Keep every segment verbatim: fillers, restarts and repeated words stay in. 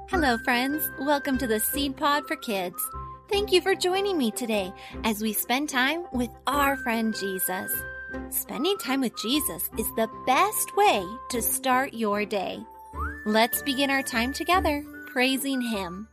Hello, friends. Welcome to the Seed Pod for Kids. Thank you for joining me today as we spend time with our friend Jesus. Spending time with Jesus is the best way to start your day. Let's begin our time together praising Him.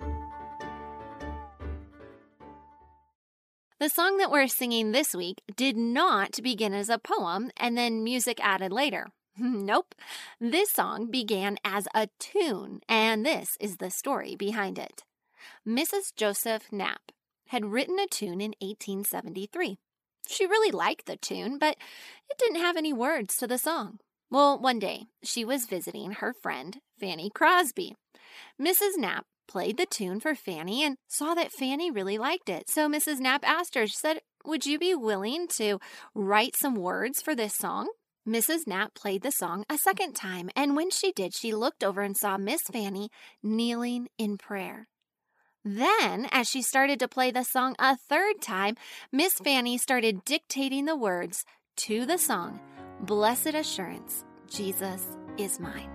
The song that we're singing this week did not begin as a poem and then music added later. Nope. This song began as a tune, and this is the story behind it. Missus Joseph Knapp had written a tune in eighteen seventy-three. She really liked the tune, but it didn't have any words to the song. Well, one day, she was visiting her friend, Fanny Crosby. Missus Knapp played the tune for Fanny and saw that Fanny really liked it. So Missus Knapp asked her, she said, "Would you be willing to write some words for this song?" Missus Knapp played the song a second time, and when she did, she looked over and saw Miss Fanny kneeling in prayer. Then, as she started to play the song a third time, Miss Fanny started dictating the words to the song, "Blessed Assurance, Jesus is Mine."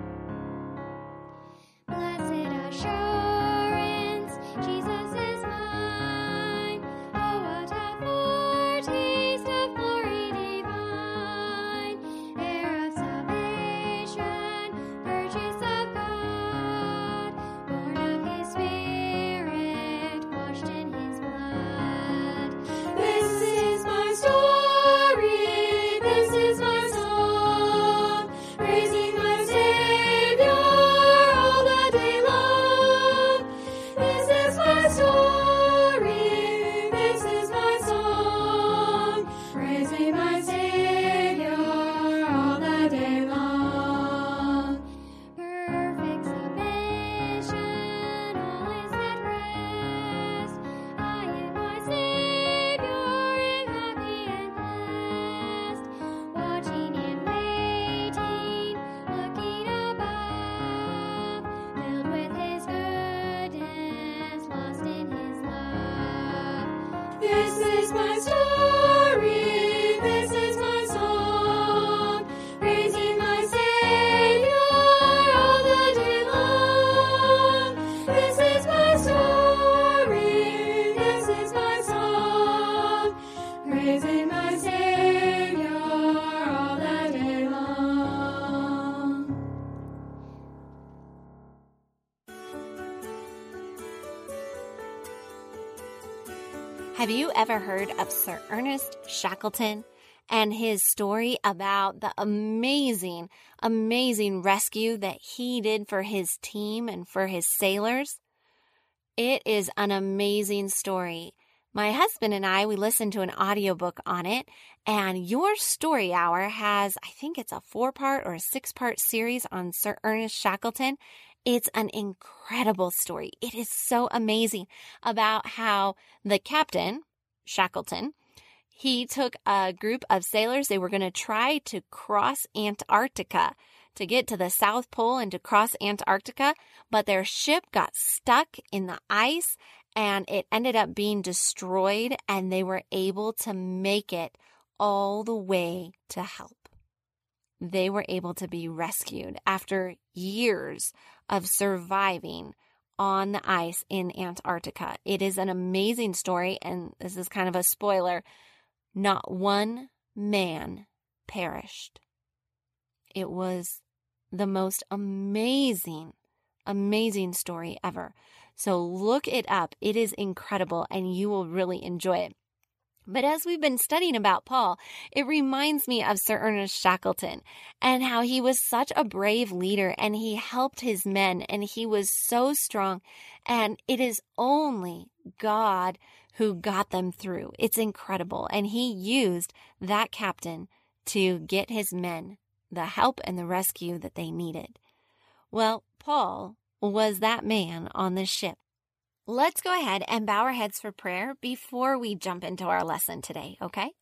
Blessed assurance, Jesus is mine. Oh, what a foretaste of glory divine. Heir of salvation, purchase of God, born of His Spirit, washed in His blood. This is my story, this is my song, praising my Savior all the day long. This is my story, this is my song, praising my Savior all the day long. Perfect submission, all is at rest. I am my Savior, am happy and blessed, watching and waiting, looking above, filled with His goodness, lost in His love. This is my story, this is my song, praising my Savior all the day long. This is my story, this is my song, praising my Savior all the day long. Have you ever heard of Sir Ernest Shackleton and his story about the amazing, amazing rescue that he did for his team and for his sailors? It is an amazing story. My husband and I, we listened to an audiobook on it, and Your Story Hour has, I think it's a four-part or a six-part series on Sir Ernest Shackleton. It's an incredible story. It is so amazing about how the captain, Shackleton, he took a group of sailors. They were going to try to cross Antarctica to get to the South Pole and to cross Antarctica, but their ship got stuck in the ice and it ended up being destroyed, and they were able to make it all the way to help. They were able to be rescued after years of surviving on the ice in Antarctica. It is an amazing story, and this is kind of a spoiler. Not one man perished. It was the most amazing, amazing story ever. So look it up. It is incredible, and you will really enjoy it. But as we've been studying about Paul, it reminds me of Sir Ernest Shackleton and how he was such a brave leader, and he helped his men, and he was so strong. And it is only God who got them through. It's incredible. And he used that captain to get his men the help and the rescue that they needed. Well, Paul was that man on this ship. Let's go ahead and bow our heads for prayer before we jump into our lesson today, okay?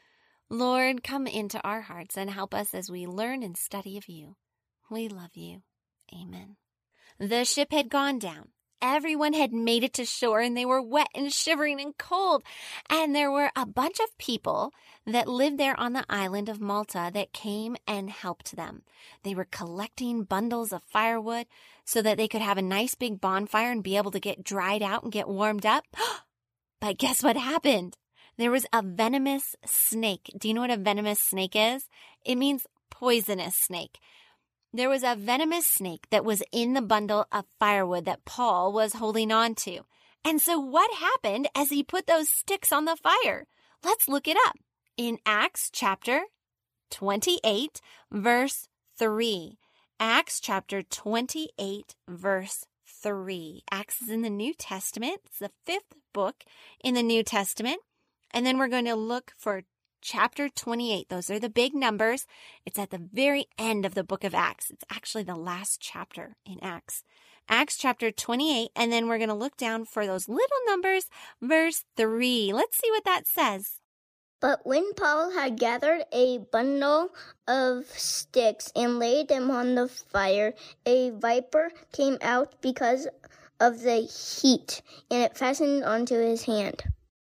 Lord, come into our hearts and help us as we learn and study of you. We love you. Amen. The ship had gone down, everyone had made it to shore and they were wet and shivering and cold. And there were a bunch of people that lived there on the island of Malta that came and helped them. They were collecting bundles of firewood so that they could have a nice big bonfire and be able to get dried out and get warmed up. But guess what happened? There was a venomous snake. Do you know what a venomous snake is? It means poisonous snake. There was a venomous snake that was in the bundle of firewood that Paul was holding on to. And so what happened as he put those sticks on the fire? Let's look it up. In Acts chapter twenty-eight, verse three. Acts chapter twenty-eight, verse three. Acts is in the New Testament. It's the fifth book in the New Testament. And then we're going to look for chapter twenty-eight. Those are the big numbers. It's at the very end of the book of Acts. It's actually the last chapter in Acts. Acts chapter twenty-eight. And then we're going to look down for those little numbers, verse three. Let's see what that says. But when Paul had gathered a bundle of sticks and laid them on the fire, a viper came out because of the heat, and it fastened onto his hand.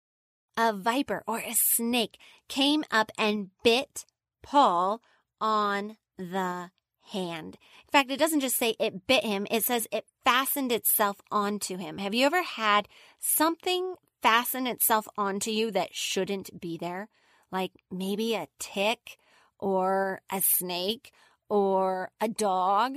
A viper or a snake came up and bit Paul on the hand. In fact, it doesn't just say it bit him. It says it fastened itself onto him. Have you ever had something fasten itself onto you that shouldn't be there? Like maybe a tick or a snake or a dog.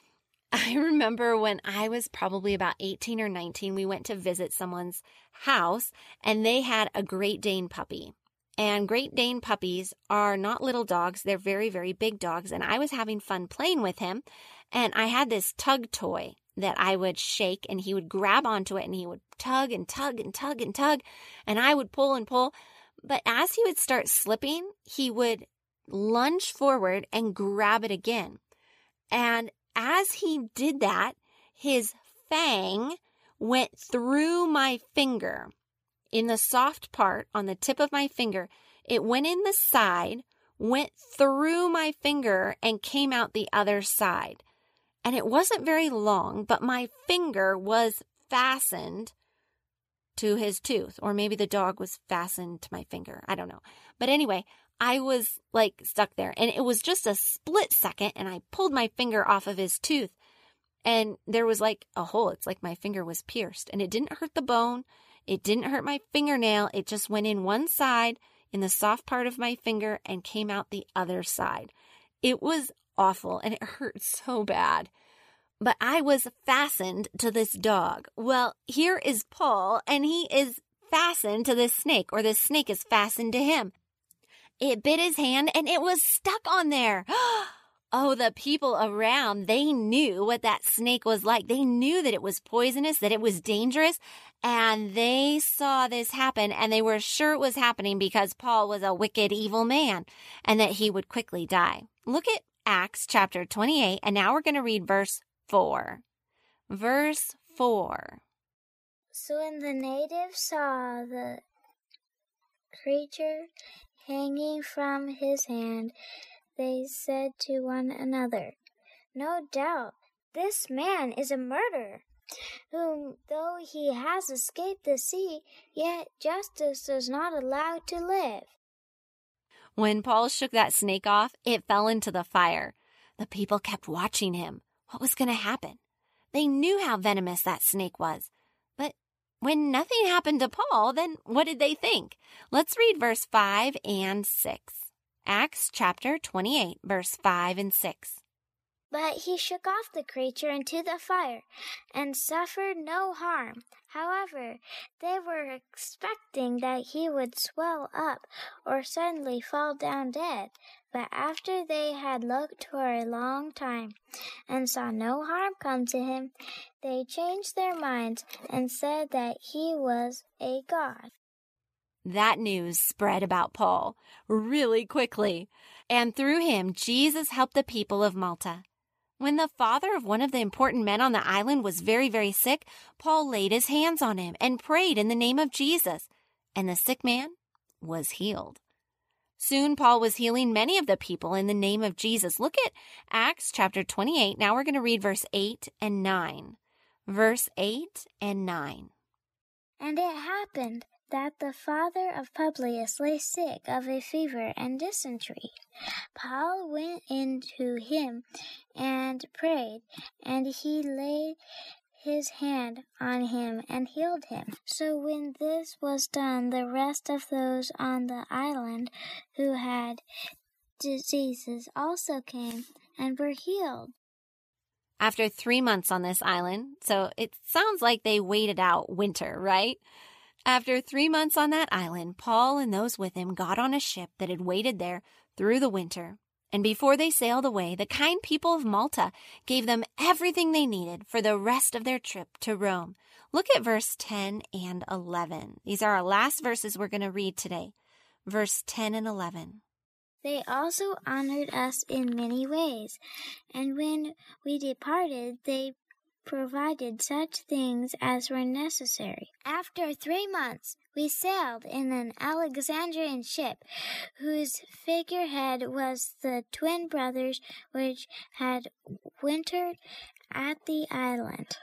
I remember when I was probably about eighteen or nineteen, we went to visit someone's house and they had a Great Dane puppy. And Great Dane puppies are not little dogs. They're very, very big dogs. And I was having fun playing with him. And I had this tug toy that I would shake and he would grab onto it and he would tug and tug and tug and tug. And I would pull and pull. But as he would start slipping, he would lunge forward and grab it again. And as he did that, his fang went through my finger. In the soft part on the tip of my finger, it went in the side, went through my finger, and came out the other side. And it wasn't very long, but my finger was fastened to his tooth. Or maybe the dog was fastened to my finger. I don't know. But anyway, I was like stuck there. And it was just a split second, and I pulled my finger off of his tooth. And there was like a hole. It's like my finger was pierced. And it didn't hurt the bone. It didn't hurt my fingernail. It just went in one side in the soft part of my finger and came out the other side. It was awful and it hurt so bad. But I was fastened to this dog. Well, here is Paul and he is fastened to this snake, or this snake is fastened to him. It bit his hand and it was stuck on there. Oh, the people around, they knew what that snake was like. They knew that it was poisonous, that it was dangerous, and they saw this happen, and they were sure it was happening because Paul was a wicked, evil man, and that he would quickly die. Look at Acts chapter twenty-eight, and now we're going to read verse four. Verse four. So when the natives saw the creature hanging from his hand, they said to one another, "No doubt this man is a murderer, whom though he has escaped the sea, yet justice does not allow to live." When Paul shook that snake off, it fell into the fire. The people kept watching him. What was going to happen? They knew how venomous that snake was. But when nothing happened to Paul, then what did they think? Let's read verse five and six. Acts chapter twenty-eight, verse five and six. But he shook off the creature into the fire and suffered no harm. However, they were expecting that he would swell up or suddenly fall down dead. But after they had looked for a long time and saw no harm come to him, they changed their minds and said that he was a god. That news spread about Paul really quickly, and through him, Jesus helped the people of Malta. When the father of one of the important men on the island was very, very sick, Paul laid his hands on him and prayed in the name of Jesus, and the sick man was healed. Soon Paul was healing many of the people in the name of Jesus. Look at Acts chapter twenty-eight. Now we're going to read verse eight and nine. verse eight and nine. And it happened that the father of Publius lay sick of a fever and dysentery. Paul went in to him and prayed, and he laid his hand on him and healed him. So when this was done, the rest of those on the island who had diseases also came and were healed. After three months on this island, so it sounds like they waited out winter, right? After three months on that island, Paul and those with him got on a ship that had waited there through the winter. And before they sailed away, the kind people of Malta gave them everything they needed for the rest of their trip to Rome. Look at verse ten and eleven. These are our last verses we're going to read today. Verse ten and eleven. They also honored us in many ways, and when we departed, they provided such things as were necessary. After three months, we sailed in an Alexandrian ship, whose figurehead was the twin brothers which had wintered at the island.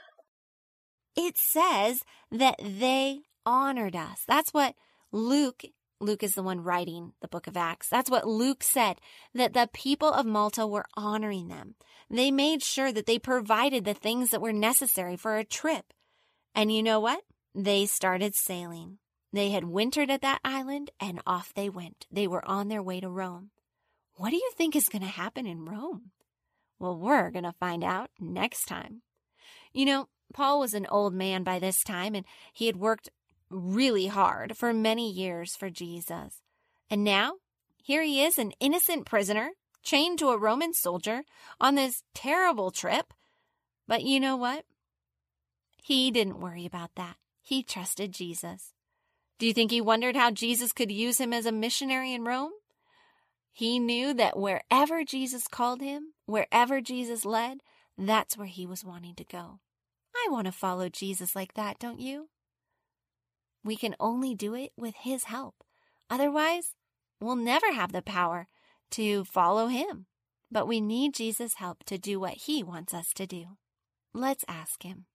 It says that they honored us. That's what Luke Luke is the one writing the book of Acts. That's what Luke said, that the people of Malta were honoring them. They made sure that they provided the things that were necessary for a trip. And you know what? They started sailing. They had wintered at that island, and off they went. They were on their way to Rome. What do you think is going to happen in Rome? Well, we're going to find out next time. You know, Paul was an old man by this time, and he had worked really hard for many years for Jesus. And now, here he is, an innocent prisoner, chained to a Roman soldier on this terrible trip. But you know what? He didn't worry about that. He trusted Jesus. Do you think he wondered how Jesus could use him as a missionary in Rome? He knew that wherever Jesus called him, wherever Jesus led, that's where he was wanting to go. I want to follow Jesus like that, don't you? We can only do it with his help. Otherwise, we'll never have the power to follow him. But we need Jesus' help to do what he wants us to do. Let's ask him.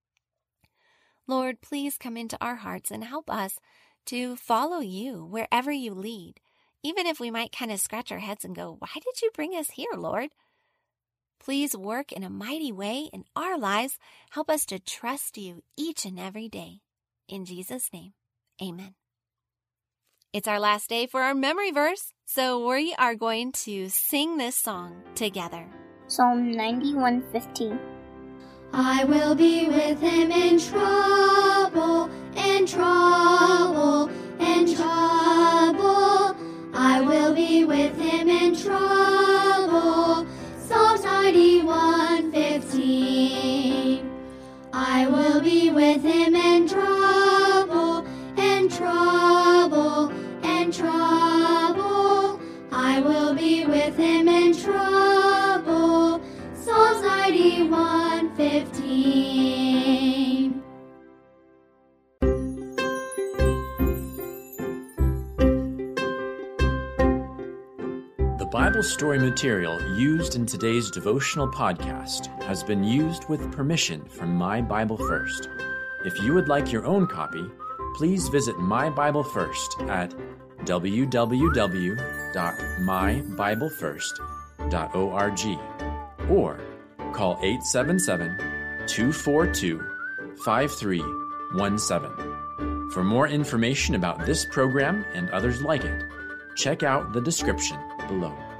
Lord, please come into our hearts and help us to follow you wherever you lead. Even if we might kind of scratch our heads and go, why did you bring us here, Lord? Please work in a mighty way in our lives. Help us to trust you each and every day. In Jesus' name, amen. It's our last day for our memory verse, so we are going to sing this song together. Psalm ninety-one fifteen. I will be with him in trouble, in trouble, in trouble. I will be with him in trouble. Psalms ninety-one fifteen. I will be with him in trouble, in trouble, in trouble. I will be with him in trouble. Psalms ninety-one fifteen. The Bible story material used in today's devotional podcast has been used with permission from My Bible First. If you would like your own copy, please visit My Bible First at w w w dot my bible first dot org or call eight seven seven, two four two, five three one seven. For more information about this program and others like it, check out the description below.